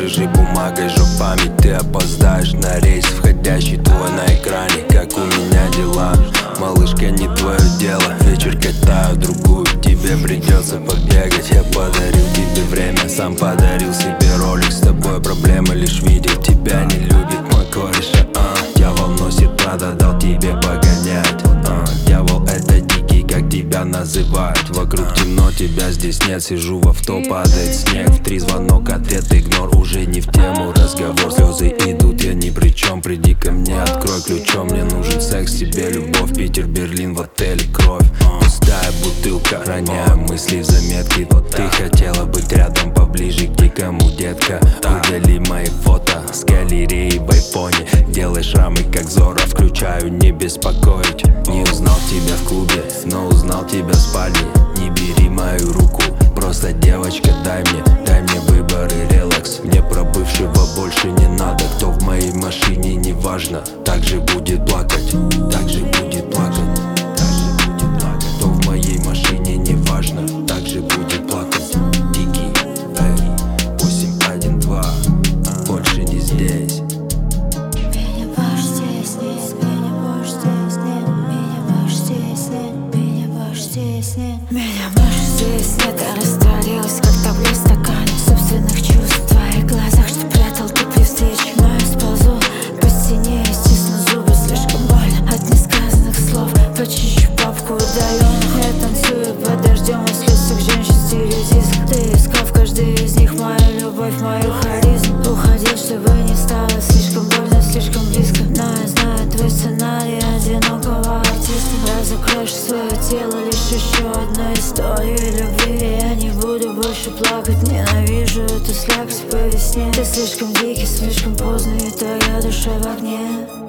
рыжей бумагой, жопами. Ты опоздаешь на рейс, входящий твой на экране. Как у меня дела, малышка, не твое дело. Вечер катаю другую, тебе придется побегать. Я подарил тебе время, сам подарил себе ролик. С тобой проблемы, лишь видел, тебя не любит мой кореш. Дьявол носит Прада, дал тебе погонять. Дьявол это дикий, как тебя называют. Вокруг темно, тебя здесь нет, сижу в авто, падает снег. В 3 звонок, ответ игнор, уже не в тему разговор. Слезы идут, я ни при чем, приди ко мне, открой ключом. Мне нужен секс, тебе любовь, Питер, Берлин, в отеле кровь. Пустая бутылка, роняю мысли в заметки. Ты хотела быть рядом, поближе к дикому, детка. Удали мои фото с галереи в айфоне. Делай шрамы, как Зора, включаю, не беспокоить. Не узнал тебя в клубе, но узнал тебя в спальне. Не бери мою руку, просто девочка, дай мне выбор и релакс. Мне про бывшего больше не надо, кто в моей машине, неважно. Так же будет плакать, так же будет плакать. Кто в моей машине, неважно, так же будет плакать. Дикий, 812, больше не здесь. Меня больше здесь нет, меня больше здесь нет, меня больше здесь нет, меня больше здесь нет. Меня больше здесь нет, я растворилась, как табло в стакане собственных чувств в твоих глазах, что прятал ты при встрече. Но я сползу по стене и стисну зубы, слишком больно от несказанных слов. Почищу папку удаленных, я танцую под дождем от слез всех женщин, стереодиск. Ты искал в каждой из них мою любовь, мою харизму. Уходил, чтобы не стало слишком больно, слишком близко. Но я знаю твой сценарий одинокого артиста. Разукрашу свое тело лишь еще одной историей любви. Я не буду больше плакать, ненавижу эту слякоть по весне. Ты слишком дикий, слишком поздно, и твоя душа в огне.